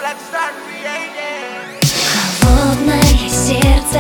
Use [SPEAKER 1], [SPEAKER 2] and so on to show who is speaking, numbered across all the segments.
[SPEAKER 1] Холодное сердце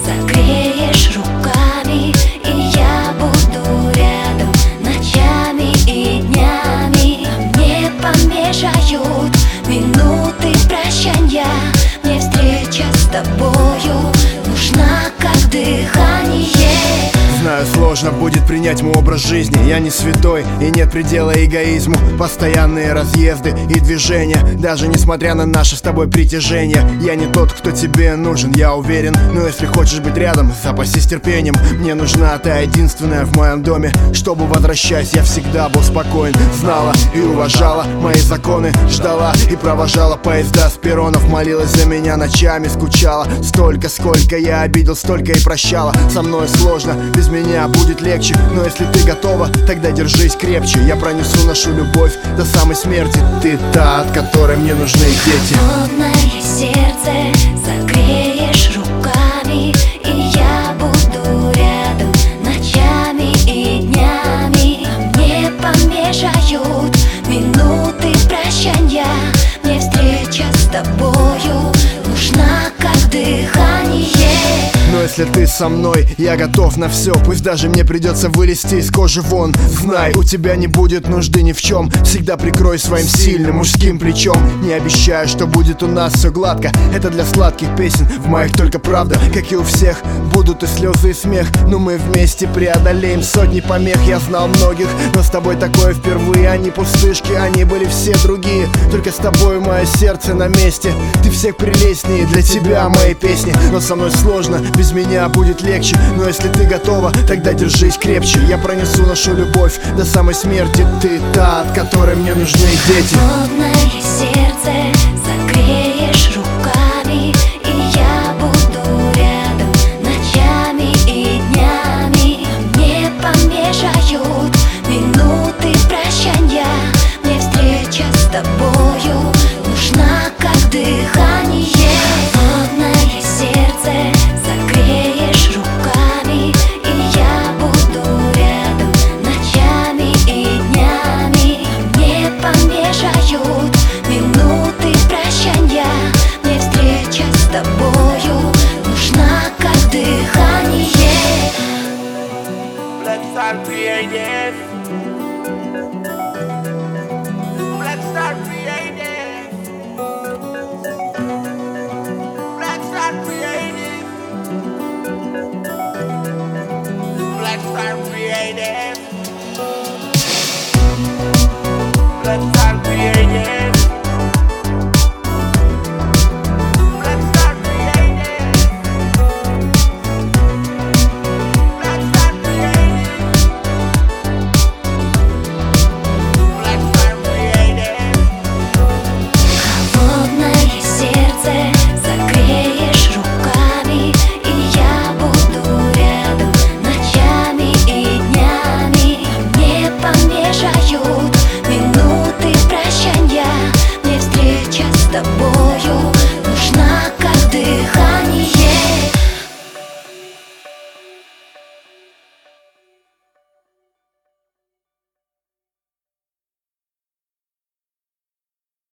[SPEAKER 1] согреешь руками, и я буду рядом ночами и днями. Мне помешают минуты прощанья, мне встреча с тобою нужна как дыхание.
[SPEAKER 2] Знаю, сложно будет принять мой образ жизни. Я не святой и нет предела эгоизму. Постоянные разъезды и движения, даже несмотря на наше с тобой притяжение. Я не тот, кто тебе нужен, я уверен. Но если хочешь быть рядом, запасись терпением. Мне нужна та единственная в моем доме, чтобы, возвращаясь, я всегда был спокоен. Знала и уважала мои законы, ждала и провожала поезда с перронов. Молилась за меня ночами, скучала. Столько, сколько я обидел, столько и прощала. Со мной сложно, без меня будет легче. Но если ты готова, тогда держись крепче. Я пронесу нашу любовь до самой смерти. Ты та, от которой мне нужны дети.
[SPEAKER 1] Холодное сердце согреешь руками, и я буду рядом ночами и днями. Мне помешают минуты прощанья, мне встреча с тобою нужна как дыхание.
[SPEAKER 2] Но если ты со мной, я готов на все. Пусть даже мне придется вылезти из кожи вон. Знай, у тебя не будет нужды ни в чем. Всегда прикрой своим сильным мужским плечом. Не обещаю, что будет у нас все гладко. Это для сладких песен, в моих только правда. Как и у всех, будут и слезы, и смех. Но мы вместе преодолеем сотни помех. Я знал многих, но с тобой такое впервые. Они пустышки, они были все другие. Только с тобой мое сердце на месте. Ты всех прелестнее, для тебя мои песни. Но со мной сложно, без меня будет легче. Но если ты готова, тогда держись крепче. Я пронесу нашу любовь до самой смерти. Ты та, от которой мне нужны дети.
[SPEAKER 1] Холодное сердце согреешь руками, и я буду рядом ночами и днями. Мне помешают минуты прощанья, мне встреча с тобою нужна как дыхание. Холодное сердце согреешь руками, и я буду рядом ночами и днями. Мне помешают минуты прощанья, мне встреча с тобою нужна как дыхание.
[SPEAKER 3] Let's start creating. Let's start creating. Let's start creating. Let's start creating. Let's start creating.